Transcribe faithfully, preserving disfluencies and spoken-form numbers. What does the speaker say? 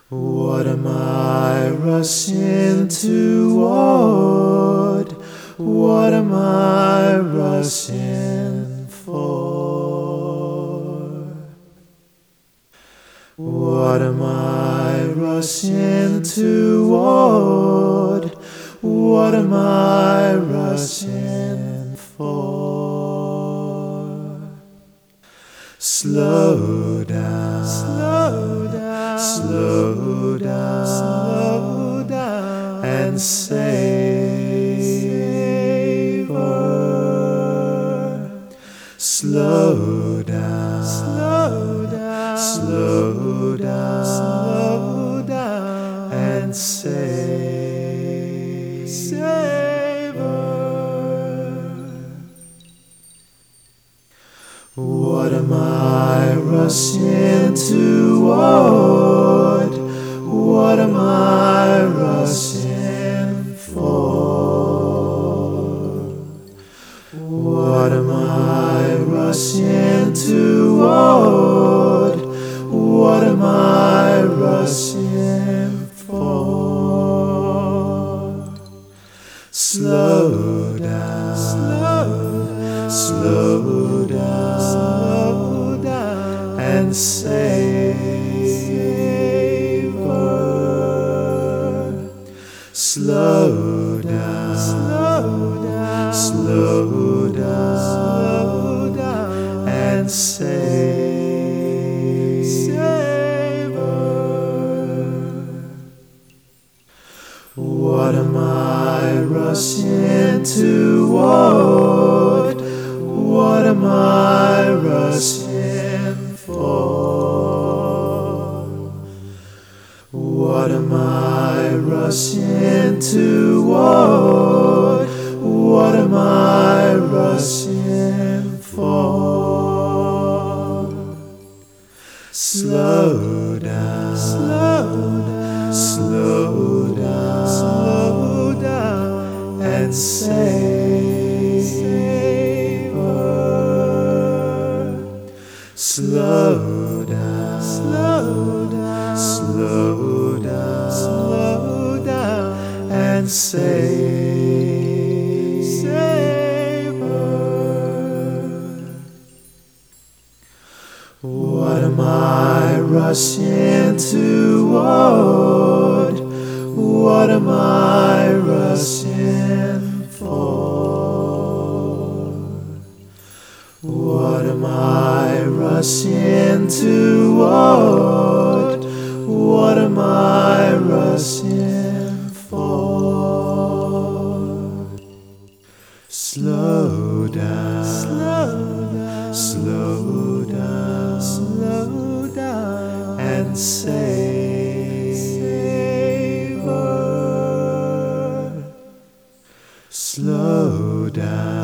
What am I rushing toward? What am I rushing for? What am I rushing toward? What am I rushing for? Slow down, slow down, slow down, slow down, and savor. Slow down, slow down, slow down, slow down, and save, savor. What am I rushing toward? What am I rushing for? What am I rushing toward? What am I rushing for? Slow down, slow down, slow down, slow down, and savor. Slow down, slow down, slow down, slow down, and save, savor. What am I rushing toward? What am I rushing for? What am I rushing toward? What am I rushing for? Slow down, slow down, slow down, slow down, and savor. Slow down, slow down, slow down, slow down, and save, savor. What am I rushing toward? What am I rushing for? What am I rushing toward? What am I rushing for? Slow down, slow down, slow down, slow down, and savor. Slow down,